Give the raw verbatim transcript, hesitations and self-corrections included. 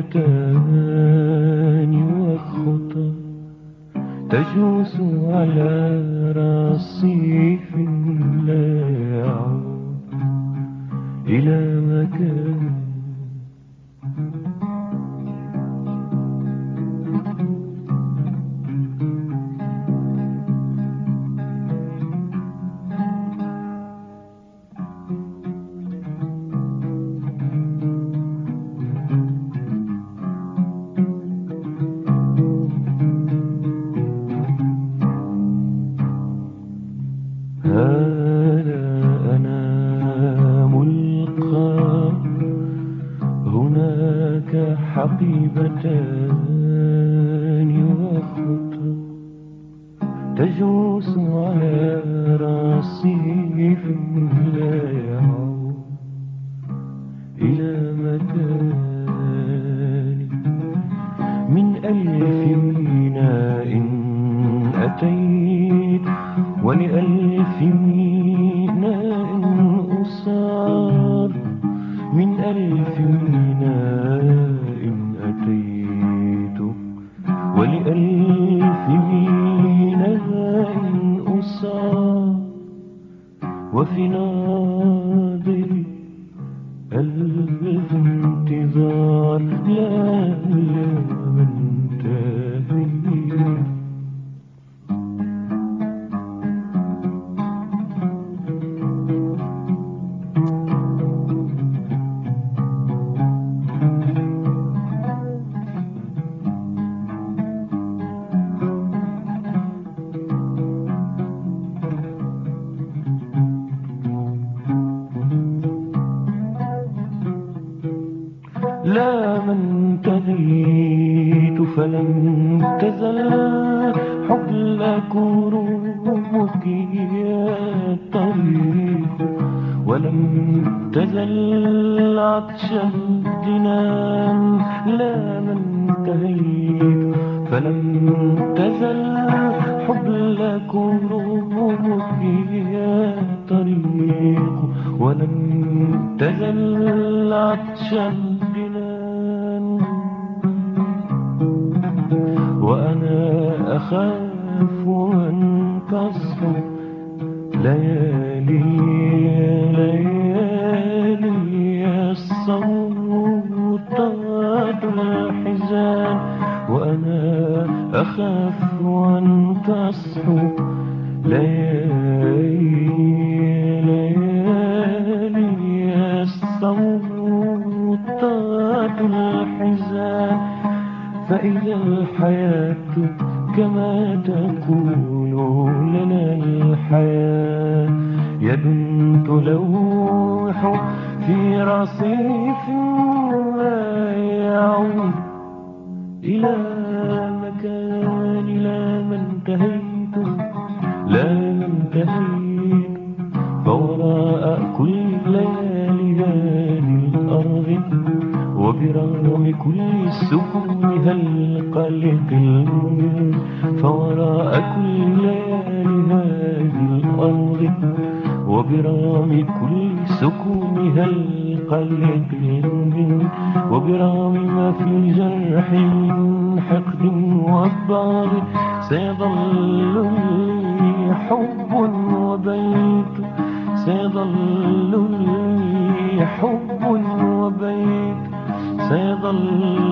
أتاني وخطى تجوس على رصيف لا يعود إلى مكان. هذا أنا ملقى هناك حقيبتان وخطى تجوس على رصيف لا يعود إلى مكان. من ألف ميناء أتيت ولألف ميناء أصار. من ألف ميناء أتيت ولألف ميناء أصار. وفي ناظري ألف انتظار لا لا منتهي. لا ما انتهيت فلم تزل حبل كروبك يا طريق. ولم تزل عطش الجنان. لا ما انتهيت فلم تزل حبل كروبك يا طريق. ولم تزل عطش الجنان. وأنا أخاف أن تصحو ليالي ليالي الصوتات الحزان. وأنا أخاف أن تصحو ليالي ليالي الصوتات الحزان. فإذا الحياة كما تقول لنا الحياة يد تلوح في رصيف لا يعود إلى مكان. لا ما انتهيت لا ما انتهيت فوراء كل ليالي هذه الأرض وبرغم كل سكونها القلق المنير. فوراء كل ليالي هذه الأرض وبرغم كل سكونها القلق المنير. وبرغم ما في الجرح من حقد وبغض سيظل لي حب وبيت. سيظل لي حب وبيت. سيظل